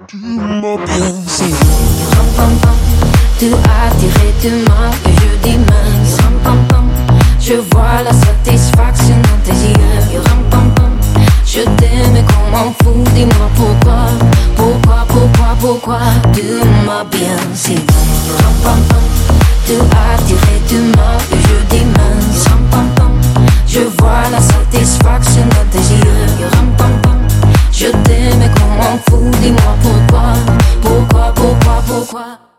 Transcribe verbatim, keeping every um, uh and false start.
Dis-moi bien, c'est Ram pam pam, tu as tiré de moi et je dis mince. Ram pam pam, je vois la satisfaction dans tes yeux. Ram pam pam, je t'aime et qu'on m'en fout. Dis-moi pourquoi, pourquoi, pourquoi, pourquoi. Dis-moi bien, c'est ram pam pam, tu as tiré de moi et je dis mince. Ram pam pam, je vois la satisfaction dans tes yeux. Ram pam pam, je t'aime et qu'on m'en fout. Dis-moi pourquoi, pourquoi, pourquoi, pourquoi.